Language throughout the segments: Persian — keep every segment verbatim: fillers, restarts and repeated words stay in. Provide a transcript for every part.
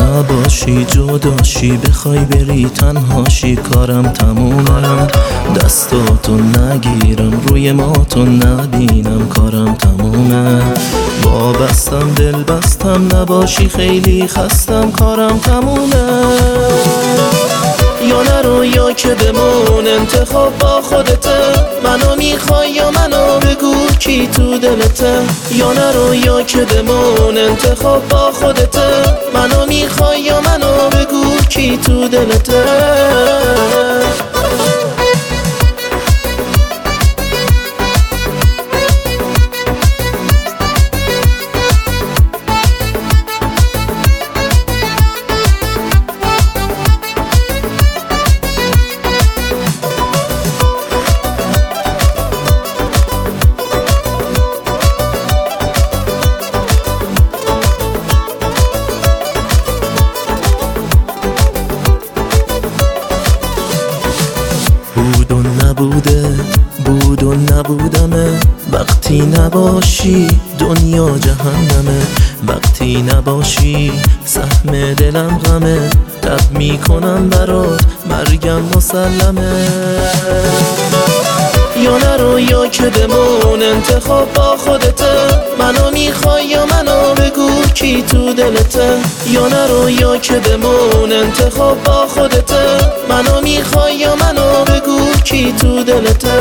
نباشی جداشی بخوای بری تنهاشی کارم تمومه، دستاتو نگیرم روی ماتو نبینم کارم تمومه. وابستم دل بستم نباشی خیلی خستم کارم تمومه. یا نرو یا که بمون انتخاب با خودته، منو میخوای یا منو بگو کی تو دلته. یا نرو یا که بمون انتخاب با خودته، منو میخوای یا منو بگو کی تو دلته. بود و نبوده بود و نبودمه، وقتی نباشی دنیا جهنمه. وقتی نباشی سهم دلم غمه، تب میکنم برات مرگم مسلمه. یا نرو یا که بمون انتخاب با خودته، منو میخوای یا منو بگو کی تو دلته. یا نرو یا که بمون انتخاب با خودته، منو میخوای یا منو بگو کی تو دلته.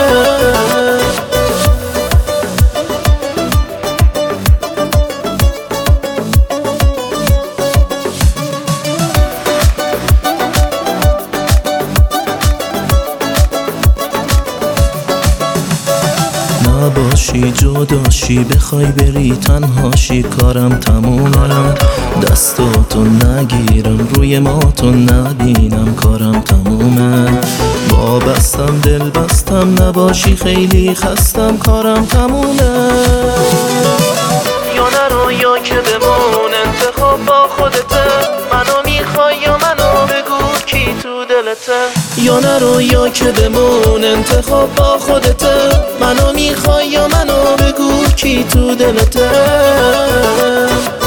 نباشی جداشی بخوای بری تنهاشی کارم تمومه، دستاتو نگیرم روی ماتو نبینم کارم تمومه. وابستم دل بستم نباشی خیلی خستم کارم تمومه. یا نرو یا که بمون انتخاب با خودته، منو میخوای یا منو بگو کی تو دلته. یا نرو یا که بمون انتخاب با خودته، منو میخوای یا منو بگو کی تو دلته.